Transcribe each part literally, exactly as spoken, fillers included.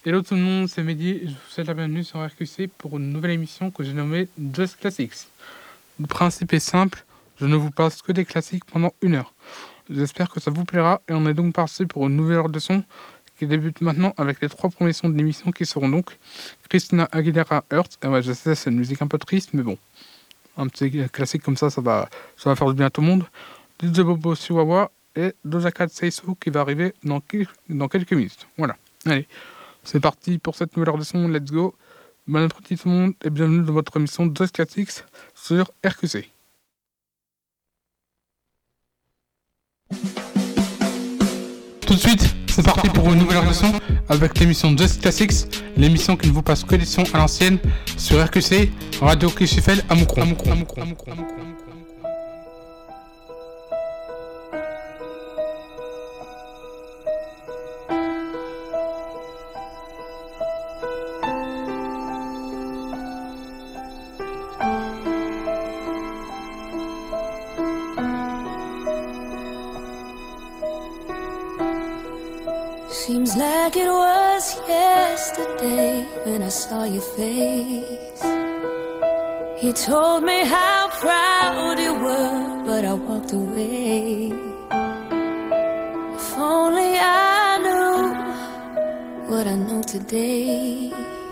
Hello tout le monde, c'est Mehdi et je vous souhaite la bienvenue sur R Q C pour une nouvelle émission que j'ai nommée Just Classics. Le principe est simple, je ne vous passe que des classiques pendant une heure. J'espère que ça vous plaira et on est donc parti pour une nouvelle heure de son qui débute maintenant avec les trois premiers sons de l'émission qui seront donc Christina Aguilera Earth. Et ouais, je sais, c'est une musique un peu triste, mais bon, un petit classique comme ça, ça va, ça va faire du bien à tout le monde. D J Bobo Chihuahua et Doja Cat Say So qui va arriver dans, dans quelques minutes. Voilà, allez. C'est parti pour cette nouvelle heure de son, let's go. Bon après-midi tout le monde et bienvenue dans votre émission Just Classics sur R Q C. Tout de suite, c'est parti pour une nouvelle heure de son avec l'émission Just Classics, l'émission qui ne vous passe que des sons à l'ancienne sur R Q C, Radio Kichifel à Moucron. À Moucron, à Moucron, à Moucron, à Moucron. Seems like it was yesterday when I saw your face. You told me how proud you were, but I walked away. If only I knew what I know today.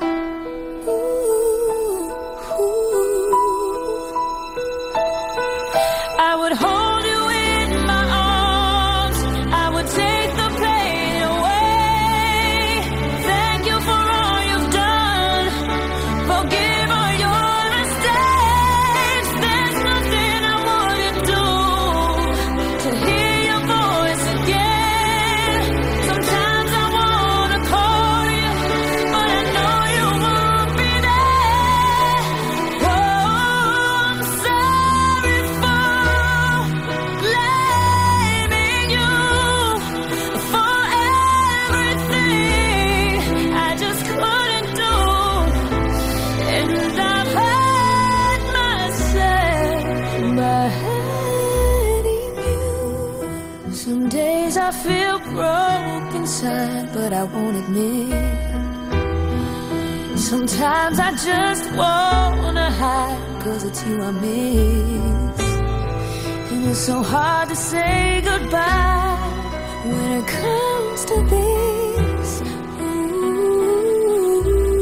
Ooh, ooh. I would hold you in my arms, I would take the pain away. Thank you for all you've done, forgive all your mistakes. There's nothing I wouldn't do to hear your voice again. Sometimes I wanna call you, but I know you won't be there. Oh, I'm sorry for blaming you for everything I just couldn't do. And I've hurt myself by hurting you. Some days I feel broke inside, but I won't admit. Sometimes I just wanna hide, cause it's you I miss. And it's so hard to say goodbye when it comes to this. Ooh.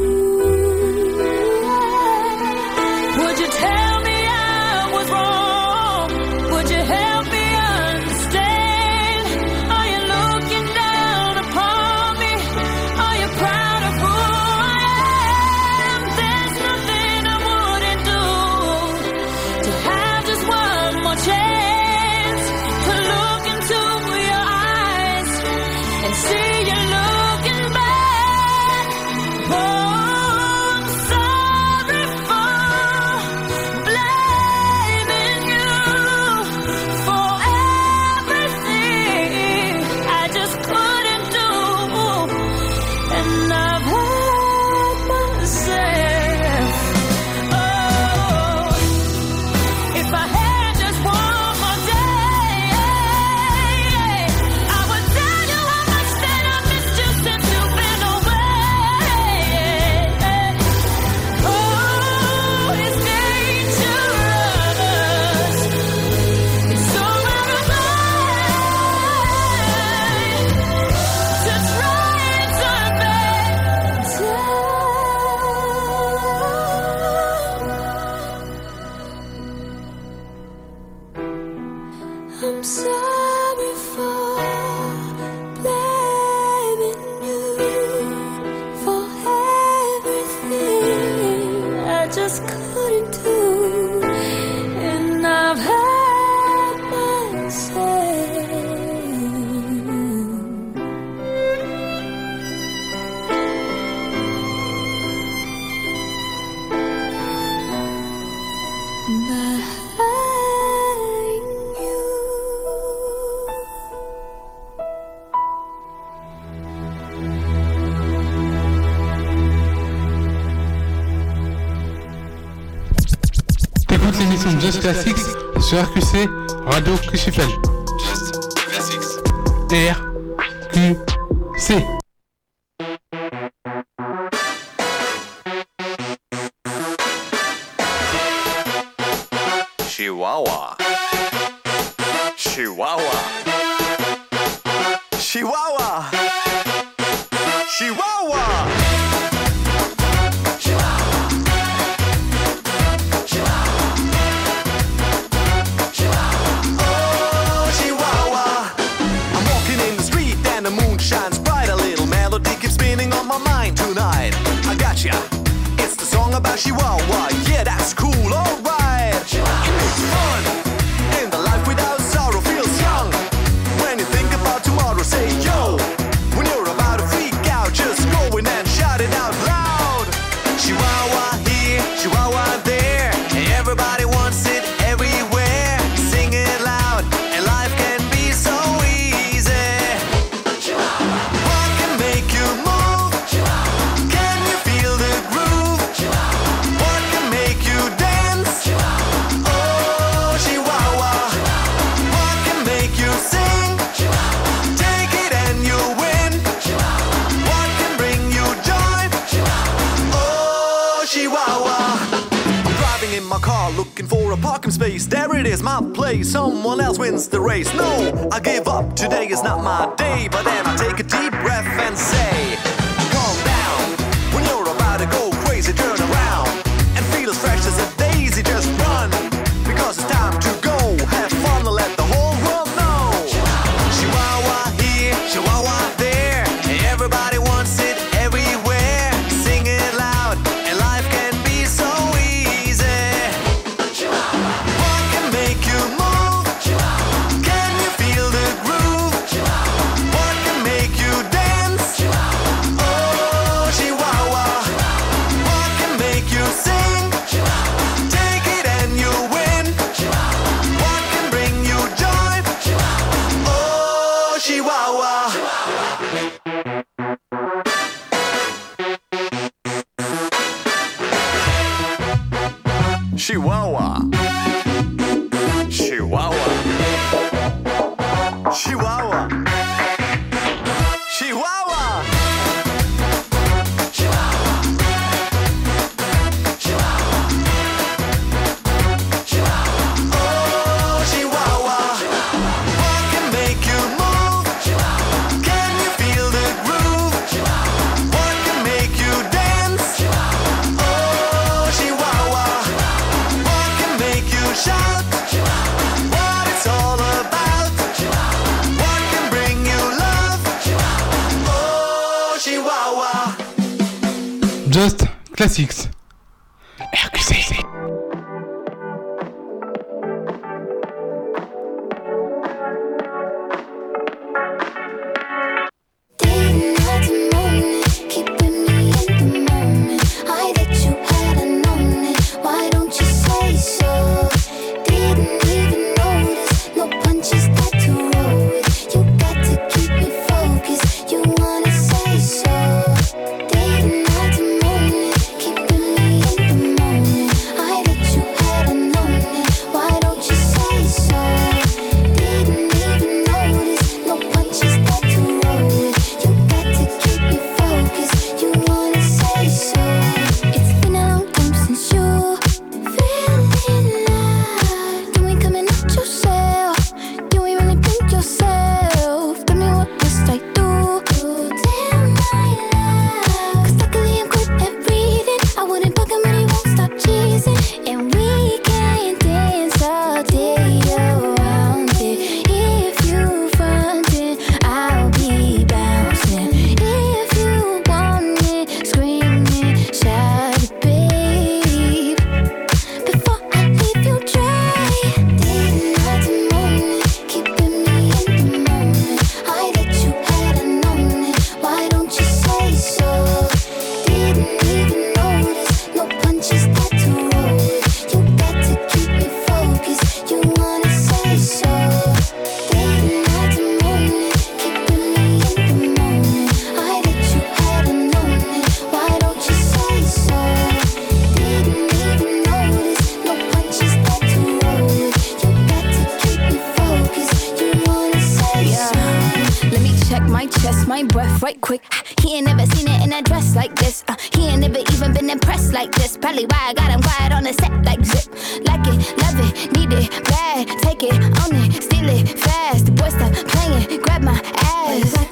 Would you tell me I was wrong? Would you help me understand? Are you looking down upon me? Are you proud of who I am? There's nothing I wouldn't do to have just one more chance to look into your eyes and see you looking back. Oh, I'm sorry for blaming you for everything I just couldn't do. And I've hurt myself. Oh, if I had just one more day, I would tell you how much that I missed you since you've been away. Oh, it's dangerous. It's so out of line to try and turn back time. I'm sorry for blaming you for everything I just couldn't do. And I've hurt myself by hurting you. T'écoutes l'émission Just Classics sur R Q C, Radio Kichifel. Just Classics. R Q C. Chihuahua. Chihuahua. Oh, Chihuahua. I'm walking in the street and the moon shines bright. A little melody keeps spinning on my mind tonight. I gotcha. It's the song about Chihuahua. Yeah, that's cool, alright. It's fun. In the life without sorrow feels young. When you think about tomorrow, say yo. When you're about to freak out, just go in and shout it out loud. Chihuahua here, Chihuahua there. Everybody wants it everywhere. Sing it loud, and life can be so easy. What can make you move? Can you feel the groove? What can make you dance? Oh, Chihuahua. What can make you sing? Take it and you win. What can bring you joy? Oh, Chihuahua. I'm driving in my car looking for a parking space. There it is, my place. Someone else wins the race. No, I give up. Today is not my day. But then I take a deep breath and say, calm down. When you're about to go crazy, turn around and feel as fresh as a daisy. Just run, because it's time to go. Have fun and let the whole world know. Chihuahua here, Chihuahua there. Everybody wants it everywhere. Sing it loud, and life can be so easy. What can make you move? Can you feel the groove? What can make you dance? Oh, Chihuahua. What can make you sing? Take it and you win. What can bring you joy? Oh, Chihuahua. Chihuahua. Chihuahua. Chihuahua. Chihuahua. Oh, Chihuahua. What can make you move? Can you feel the groove? What can make you dance? Oh, Chihuahua. What can make you shout? What it's all about? What can bring you love? Oh, Chihuahua. Just Classics. R Q C. Day, night, and morning, keeping me in the moment. I that you hadn't known it. Why don't you say so? Didn't even notice. No punches that to roll with. You got to keep me focused. You wanna say so? Day, night, and morning, keeping me in the moment. I that you hadn't known it. Why don't you say so? Didn't even notice. No punches that to roll with. You got to keep me focused. You wanna say so? It's been a long time since you feeling alive. You ain't coming out yourself. You ain't really think yourself. Tell me what must I do to tell my love? 'Cause luckily I'm good at reading. I wouldn't bug him, but he won't stop cheesing. And we can dance all day around it. If you frontin', I'll be bouncing. If you want it, scream it, shout it, babe. Before I leave you dry. Day, night, and morning, keeping me in the moment. I that you hadn't known it. Why don't you say so? Didn't even notice. No punches that to roll with. You got to keep me focused. You wanna say so? Day, night, and morning, keeping me in the moment. I that you hadn't known it. Why don't you say so? Didn't even notice. No punches that to roll with. You got to keep me focused. You wanna say so? Let me check my chest, my breath right quick. He ain't never seen it in a dress like this. Uh, he ain't never even been impressed like this. Probably why I got him quiet on the set like zip. Like it, love it, need it, bad. Take it, own it, steal it, fast. The boy stop playing, grab my ass.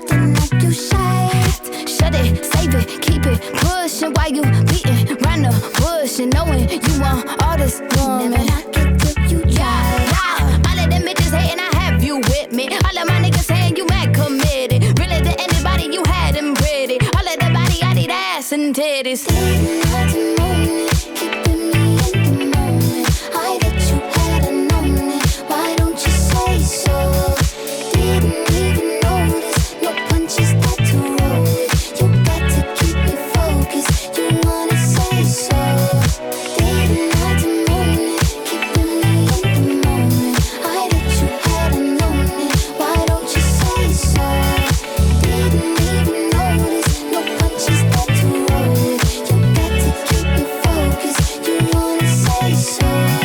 knowing you want all this woman. Never knock it till you try. Yeah, yeah. All of them bitches hating, I have you with me. All of my niggas saying you mad committed. Really to anybody you had them pretty. All of the body, I need ass and titties. Didn't have to moan it, keeping me in the moment. I that you hadn't known it. Why don't you say so? Didn't even notice. No punches that to roll with. You got to keep me focused. You wanna say so? Didn't have to moan it, keeping me in the moment. I that you hadn't known it. Why don't you say so? Didn't even notice. No punches that to roll with. You got to keep me focused. You wanna say so?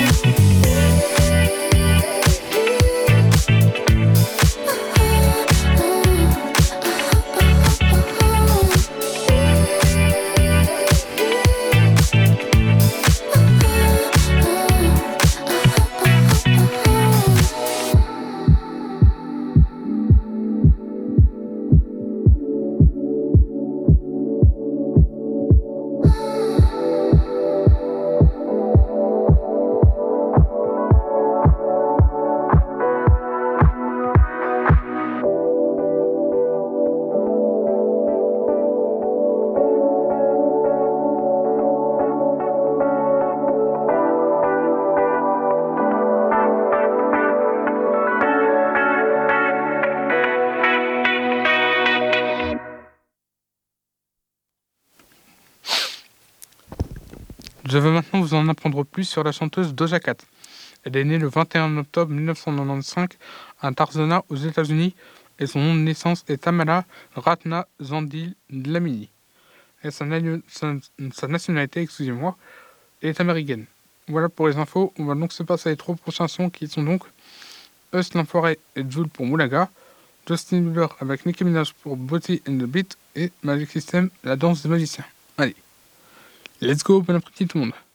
Je veux maintenant vous en apprendre plus sur la chanteuse Doja Cat. Elle est née le vingt et un octobre mille neuf cent quatre-vingt-quinze à Tarzana aux États-Unis et son nom de naissance est Tamala Ratna Zandil Dlamini. Et sa, na- sa- sa nationalité, excusez-moi, est américaine. Voilà pour les infos. On va donc se passer à les trois prochains sons qui sont donc Us l'Enfoiré et Jul pour Moulaga, Justin Bieber avec Nicki Minaj pour Body and the Beat et Magic System, la danse des magiciens. Allez, let's go, bon appétit tout le monde.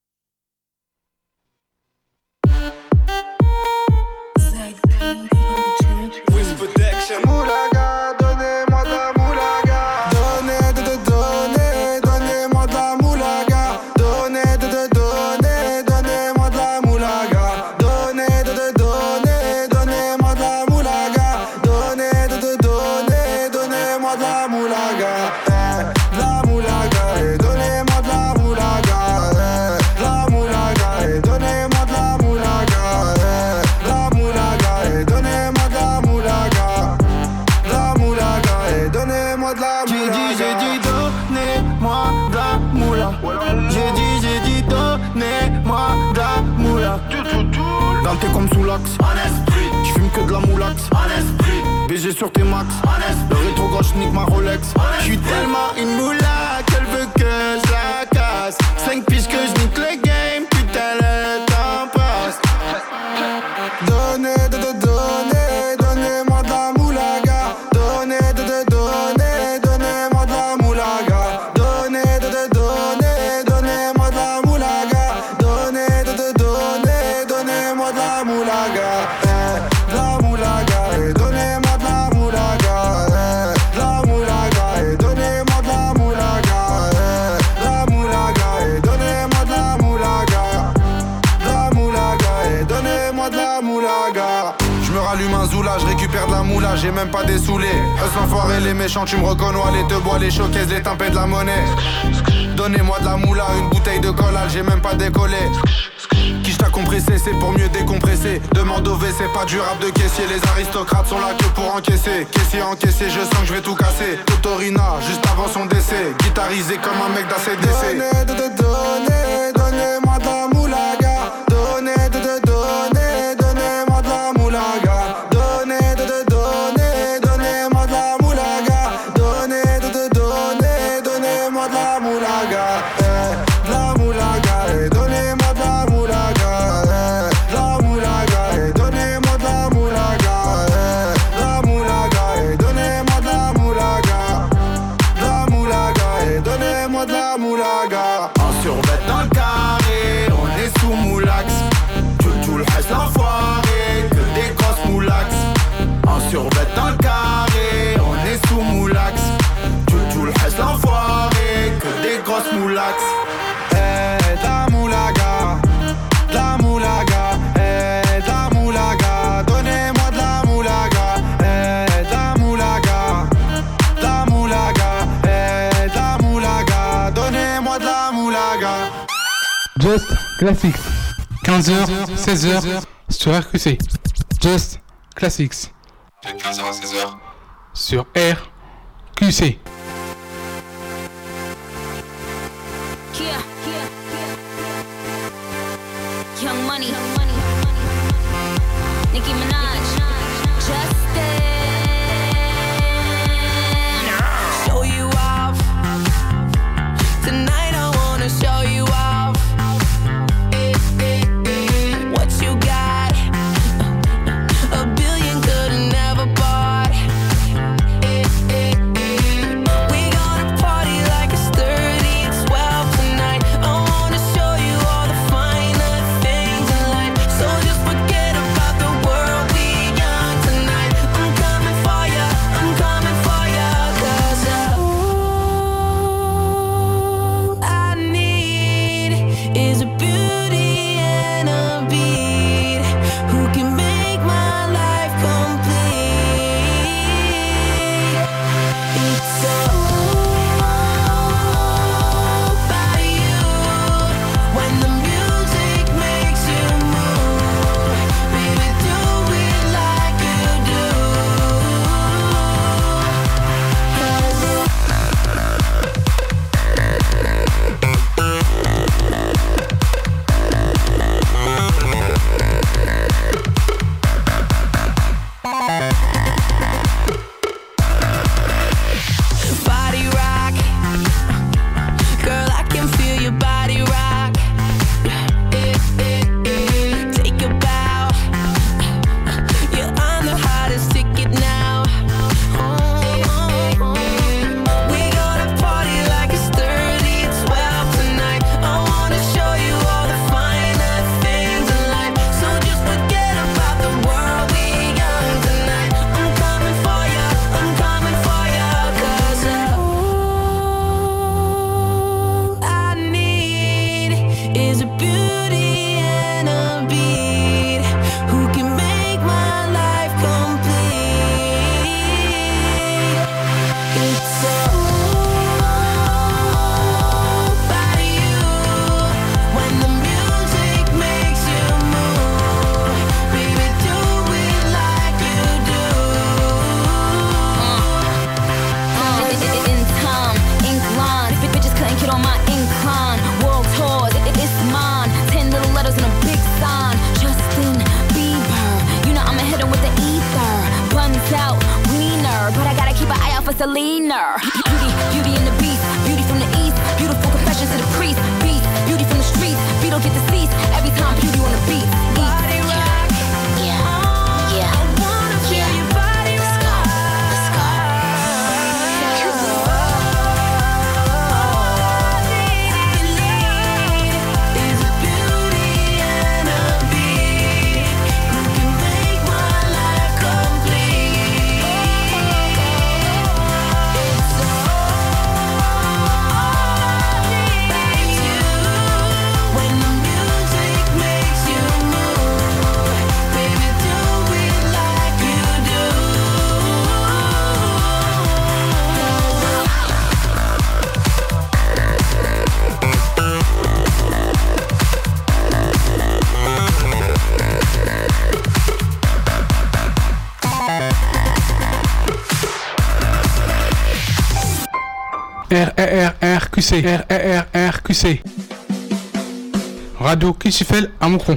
Wiz Protection. Moulaga, donnez-moi de la moulaga. Donnez, de, de, donnez, donnez-moi de la moulaga. Donnez, de, de, donnez, donnez-moi de la moulaga. Donnez, de, de, donnez, donnez-moi de la moulaga. Donnez, de, de, donnez, donnez-moi de la moulaga. Eh, de la moulaga, eh, donnez-moi de la moulaga. Eh, de la moulaga, eh, donnez-moi de la moulaga. Eh, de la moulaga, eh, donnez-moi de la moulaga. La moulaga et donnez-moi de la moulaga. J'ai dit, j'ai dit donnez-moi de la moula. J'ai dit, j'ai dit donnez-moi de la moula. Danté comme sous l'axe. J'fume que de la moulax. B G sur tes max. Le rétro gauche nique ma Rolex. J'suis tellement une moula qu'elle veut que je la casse. Cinq piges que je nique le game. Putain le temps passe. Donnez, de, de, donnez, donnez-moi de la moulaga. Donnez, de, de, donnez, donnez-moi de la moulaga. Donnez, de, de, donnez, donnez-moi de la moulaga. Donnez, de, de, donnez, donnez-moi de la moulaga. Eh, de la moulaga, et donnez-moi de la moulaga. Eh, de la moulaga, et donnez-moi de la moulaga. Eh, de la moulaga, et donnez-moi de la moulaga. De la moulaga, et donnez-moi de la moulaga. Je me rallume un zoula, je récupère de la moula, j'ai même pas dessoulé. Eux l'enfoiré, les méchants, tu me reconnais, les te bois, les showcases, les timpés de la monnaie. Donnez-moi de la moula, une bouteille de collal, j'ai même pas décollé. Qui t'a compressé, c'est pour mieux décompresser. Demande au V, c'est pas du rap de caissier. Les aristocrates sont là que pour encaisser. Caissier encaissé, je sens que je vais tout casser. Totorina, juste avant son décès. Guitarisé comme un mec d'A C D C. Donnez, de, de, donnez, donnez-moi de la moulaga. Donnez, de, de, donnez, donnez-moi de la moulaga. Donnez, de, de, donnez, donnez-moi de la moulaga. Donnez, de, de, donnez, donnez-moi de la moulaga. Eh, de la moulaga, eh, donnez-moi de la moulaga. Eh, de la moulaga, eh, donnez-moi de la moulaga. Eh, de la moulaga, eh, donnez-moi de la moulaga. De la moulaga, eh, donnez-moi de la moulaga. En survêt dans le carré, Just Classics. quinze heures, seize heures sur R Q C. Just Classics. De quinze heures à seize heures sur R Q C. Yeah, yeah, yeah. Young Money, Nicki Minaj, Justin. Show you off tonight. I wanna show you off. What you got? A billion could've never bought. We gonna party like it's thirty twelve tonight. I wanna show you all the finer things in life. So just forget about the world, we young tonight. I'm coming for ya, I'm coming for ya. Cause all I need is a beauty and a beat who can make my life complete. It's all about you. When the music makes you move, baby, do it like you do. 'Cause body rock, girl, I can feel your body rock. Take a bow, you're on the hottest ticket now. We gonna party like it's thirty twelve tonight. I wanna show you all the finer things in life. So just forget about the world, we young tonight. I'm coming for ya, I'm coming for ya. 'Cause all I need is a beauty and a beat who can make my life complete. It's all about you. When the music makes you move, baby, do it like you do. In time, ink lines, bitches couldn't get on my incline. World tours, it- it- it's mine. Ten little letters and a big sign. Justin Bieber, you know I'ma hit him with the ether. Buns out, wiener, but I gotta keep an eye out for Selena. Beauty, beauty in the beast, beauty from the east. Beautiful confessions to the priest. Beast, beauty from the streets. Beetle get deceased every time beauty on the beat. Body rock, yeah, yeah. I wanna feel your body rock. Let's go, let's go. Is a beauty and a beat who can make my life complete. It's R R R Q C, R R R Q C. Radio Kishifel à Moucron.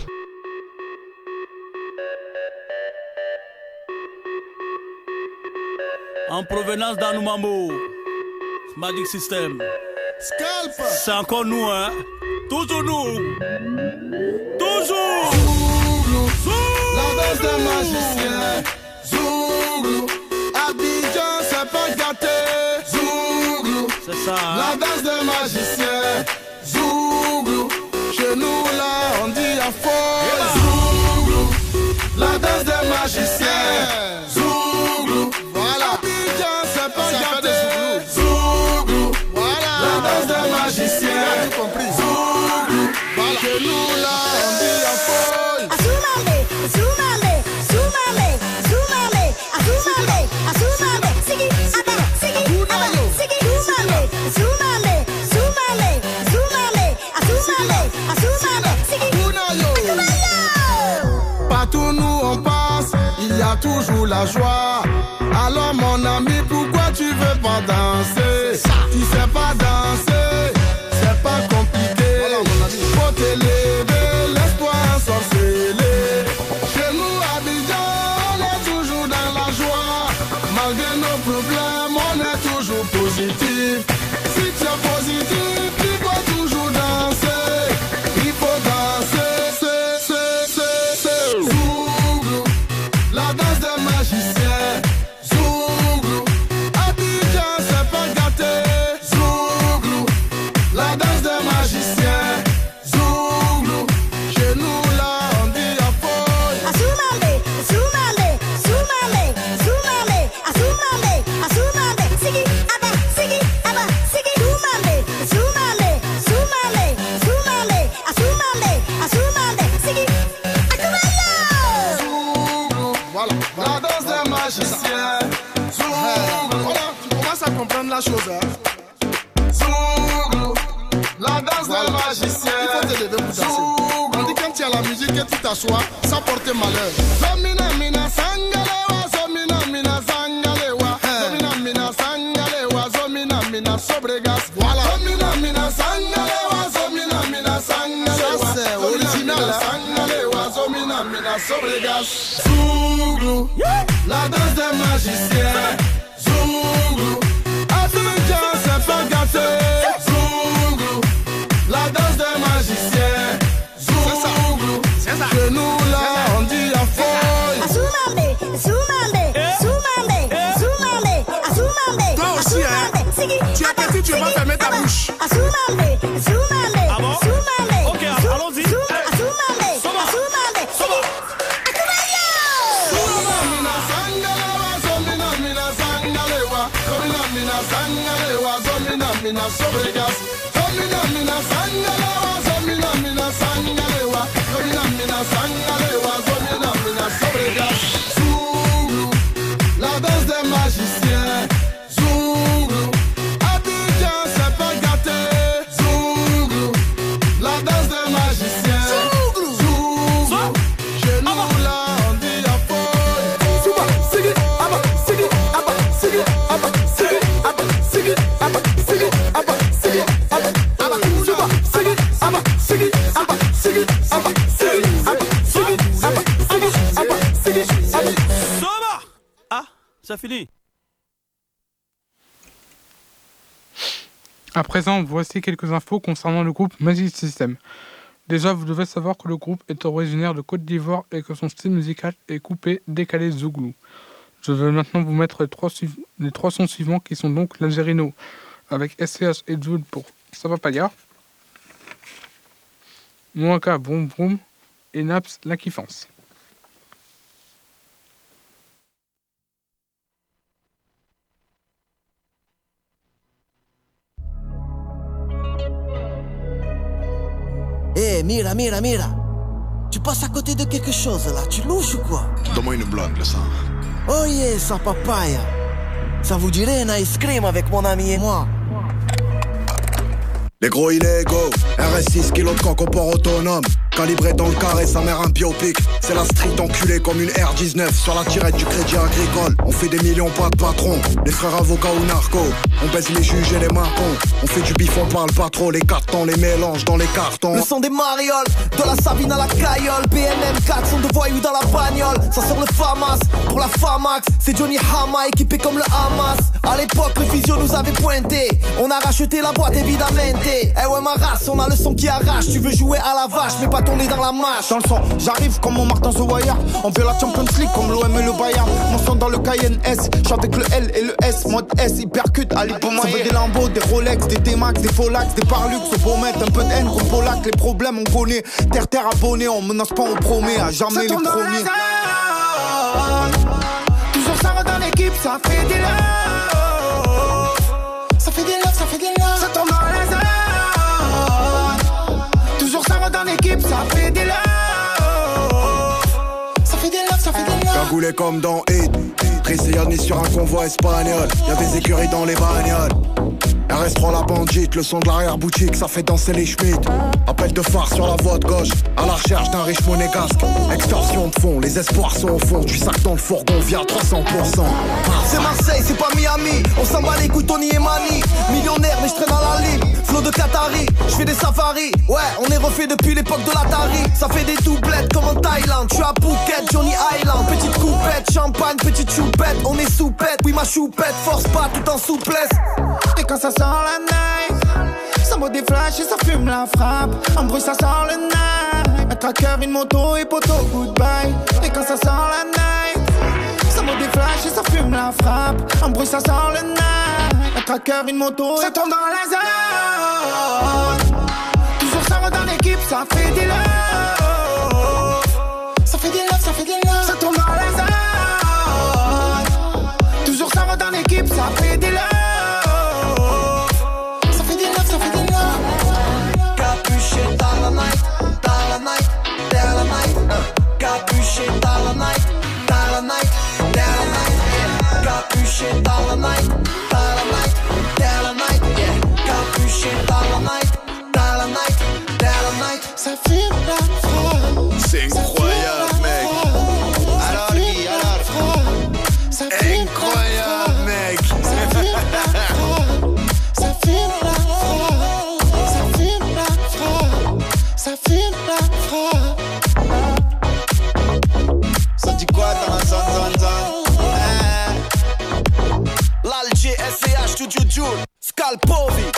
En provenance d'Anoumambo, Magic System. Scalp. C'est encore nous, hein. Toujours nous. Toujours. Zouglou. La danse des magiciens. Zouglou. Abidjan, c'est pas gâté. Zouglou. C'est ça. Hein? La danse des magiciens. Zouglou. Chez nous là, on dit à faux. Zouglou. La danse des magiciens. Zouglou. Voilà. Abidjan, c'est pas gâté. Zouglou. Voilà. La danse des magiciens. Zouglou. Voilà. Chez nous là, on dit à faux. Azumame, azumame, azumame, azumame, azumame, azumame, sigi, aba, sigi, aba, sigi, azumame, azumame, azumame, azumame, azumame, azumame. pour la joie. Alors mon ami, pourquoi tu veux pas danser? Tu sais pas danser, c'est pas compliqué. Faut t'élever, laisse-toi ensorceler. Chez nous à Abidjan, on est toujours dans la joie. Malgré nos problèmes, on est toujours positif. Si tu es positif, il faut toujours danser. Il faut danser, c'est, c'est, c'est, c'est. Zouglou, la danse des magiciens. Zouglou, Abidjan, c'est pas gâté. Zouglou, la danse des magiciens. Zouglou, chez nous là, on dit à folle. Asumambe, Asumambe, Asumambe, Asumambe, Asumambe, Asumambe, Sigi, Abba, Sigi, Abba, Sigi, Asumambe, Asumambe, Asumambe, Asumambe, Asumambe, Asumambe, Sigi, Akumayo. Zouglou, voilà, la danse des magiciens. Zouglou, voilà, tu commences à comprendre la chose, hein. Zouglou, la danse des magiciens. Il faut te lever pour danser. On dit quand tu as la musique et tu t'assois, ça porte malheur. Zomina mina sangalewa, zomina mina sangalewa, zomina mina sangalewa, zomina mina sobregas. Voilà. Zomina mina sangalewa, zomina mina sangalewa. Ça c'est original. Sangalewa, zomina mina sobregas. Zouglou, la danse des magiciens. Zouglou, Abidjan c'est pas gâté. Zouglou, la danse des magiciens. Zouglou, chez nous là on dit à folle. Asumambe, Asumambe, Asumambe, Asumambe, Asumambe, Toi aussi, hein. Asumambe, Sigi, Tu as Abba, petit, tu vas Sigi, fermer ta Abba, bouche. Asumambe, Asumambe, Ah bon? Asumambe, Ok, Asum- allons-y. Asum- Eh. Asumambe, Soma. Asumambe, Sigi, Akumayo. Zomina mina sangalewa, zomina mina sangalewa, zomina mina sangalewa, zomina mina sobregas. Zomina mina sangalewa, zomina mina sangalewa, zomina mina sangalewa, zomina mina sobregas. Zouglou, la danse des magiciens. Zouglou, Abidjan c'est pas gâté. Zouglou, la danse des magiciens. Zouglou, Zouglou, chez nous là on dit à folle. Suba, sigi, abba, sigi, abba, sigi, abba, sigi, abba, sigi, abba, sigi, abba, sigi, abba, abba, suba, sigi, abba, sigi, abba, sigi, abba, sigi, abba, sigi, abba, sigi, abba, sigi, abba. Soma! Ah, c'est fini. À présent, voici quelques infos concernant le groupe Magic System. Déjà, vous devez savoir que le groupe est originaire de Côte d'Ivoire et que son style musical est coupé, décalé zouglou. Je vais maintenant vous mettre les trois, suiv- les trois sons suivants qui sont donc l'Algérino avec S C H et Zoul pour Ça va pas gare, Mouaka Vroom Vroom et Naps La Kiffance. Eh, mira, mira, mira. Tu passes à côté de quelque chose là, tu louches ou quoi? Donne-moi une blonde, le sang. Oh yeah, sa papaya. Ça vous dirait un ice cream avec mon ami et moi? Les gros illégaux, R S six kilos de coq au port autonome. Calibré dans le carré, sa mère un biopic. C'est la street enculée comme une R dix-neuf sur la tirette du crédit agricole. On fait des millions, pas de patron. Les frères avocats ou narcos. On baise les juges et les marcons. On fait du bif, on parle pas trop. Les cartons, les mélanges dans les cartons. Le son des marioles, de la Sabine à la Caillole. B N M quatre sont de voyous dans la bagnole. Ça sort le FAMAS, pour la FAMAX. C'est Johnny Hama équipé comme le Hamas. À l'époque le physio nous avait pointé. On a racheté la boîte évidemment. Eh ouais ma race, on a le son qui arrache. Tu veux jouer à la vache mais pas tourner dans la mâche. Dans le son, j'arrive comme mon Martin The Wire. On veut la Champions League comme l'O M et le Bayern. Mon son dans le Cayenne S, j'suis avec le L et le S. Mode S, hypercute, Ali Pomayer. Ça veut des Lambo, des Rolex, des T-Max, des Folax, des Parlux. C'est pour mettre un peu de haine contre Polac. Les problèmes on connaît, terre terre abonné. On menace pas, on promet à jamais les premiers. Toujours ça va dans l'équipe, ça fait des love. Ça fait des love, ça fait des love. Ça tombe dans la zone. Toujours ça va dans l'équipe, ça fait des love. Ça fait des love, ça fait des love. Cagoulé comme dans Hit. Tricéani sur un convoi espagnol. Y'a des écuries dans les bagnoles. R S trois la bandite, le son de l'arrière-boutique, ça fait danser les Schmitt. Appel de phare sur la voie de gauche, à la recherche d'un riche monégasque. Extorsion de fond, les espoirs sont au fond du sac dans le fourgon, via trois cents pour cent. C'est Marseille, c'est pas Miami. On s'en bat les couilles, Tony et Mani. Millionnaire, mais je traîne dans la ligne. Flow de Qatari, je fais des safaris. Ouais, on est refait depuis l'époque de l'Atari. Ça fait des doublettes comme en Thaïlande. Je suis à Phuket, Johnny Island. Petite coupette, champagne, petite choupette. On est soupette, oui ma choupette. Force pas tout en souplesse. Et quand ça sent la night, ça boit des flashs et ça fume la frappe. En bruit ça sent le night. Un tracker, une moto et poteau, goodbye. Et quand ça sent la night, ça boit des flashs et ça fume la frappe. En bruit ça sent le night. Un tracker, une moto, ça tombe dans la zone. Toujours ça va dans l'équipe, ça fait des love. Ça fait des love, ça fait des love. Ça tombe dans la zone. Toujours ça va dans l'équipe, ça fait des love. Capuché dans la night, dans la night, dans la night, yeah. Capuché dans la night, dans la night, dans la night, yeah. Capuché dans la night, dans la night, dans la night. Ça fume la frappe. C'est incroyable, mec. Alors lui, alors ça fume incroyable, mec. Ça fume la frappe. Ça fume la frappe. Ça fume la frappe. Ça fume la frappe. Ça dit quoi dans la zone, zone, zone? Eh. L'Alger, S C H, Studio Joule, Skalpovic.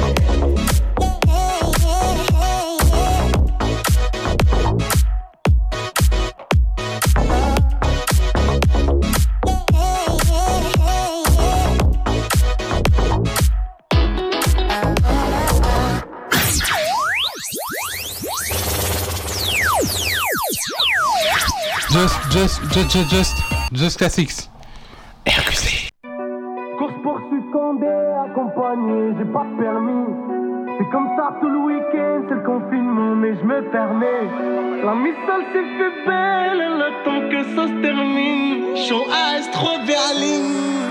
Just, just, just, just, just, just classics. R Q C. Course poursuite Condé, accompagné, j'ai pas de permis. C'est comme ça tout le week-end, c'est le confinement, mais je me permets. La missile s'est fait belle, elle attend que ça se termine. Show Ice, trop Berlin.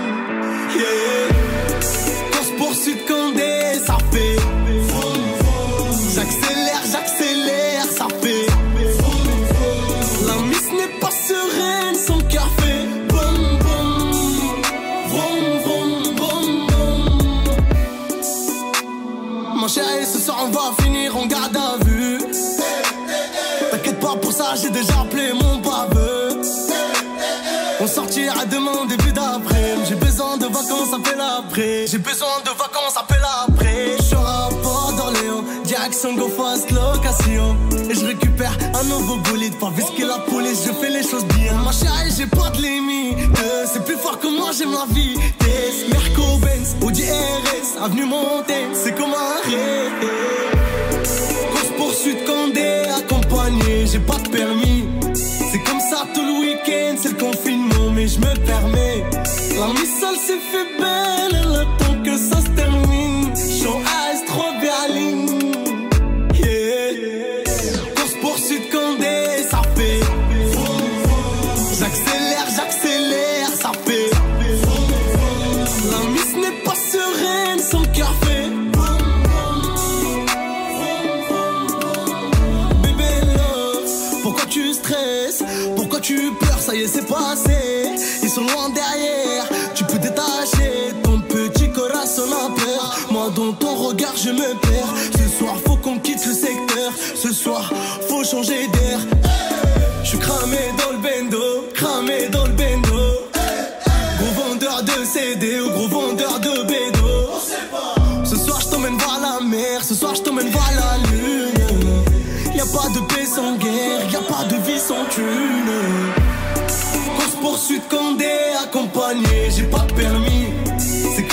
Yeah. Course poursuite Condé, ça fait. J'accélère, j'accélère, ça fait. La miss n'est pas sereine, son cœur fait boum boum. Vroom vroom boum boum. Mon chéri, ce soir on va finir en garde à vue. T'inquiète pas pour ça, j'ai déjà appelé mon baveux. On sortira demain au début d'après. J'ai besoin de vacances, appelle après. J'ai besoin de vacances, appelle après. Je suis à Port d'Orléans, direction go fast location. Et je récupère un nouveau bolide. Pas visquer la police, je fais les choses bien. Ma chérie, j'ai pas de limite. C'est plus fort que moi, j'aime la vie. Merco Benz, Audi R S, avenue Montaigne, c'est comme un rêve. Course poursuite Condé, accompagné, j'ai pas de permis. C'est comme ça tout le week-end, c'est le confinement, mais je me permets. La missile s'est fait belle, elle attend que ça se termine. Show Ice, trop Berlin. Yeah. Course poursuite Condé, ça fait. J'accélère, j'accélère, ça fait. La miss n'est pas sereine, son cœur fait. Bébé love, pourquoi tu stresses? Pourquoi tu pleures? Ça y est, c'est passé. Ils sont loin derrière. Tu peux détacher ton petit corazon à peur. Moi, dans ton regard, je me perds. Ce soir, faut qu'on quitte le secteur. Ce soir, faut changer d'air. Je suis cramé dans le bendo, cramé dans le bendo. Gros vendeur de C D ou gros vendeur de bédo. Ce soir, je t'emmène voir la mer. Ce soir, je t'emmène voir la lune. Y'a pas de paix sans guerre, y'a pas de vie sans thune. Course poursuite Condé, accompagné, j'ai pas de permis.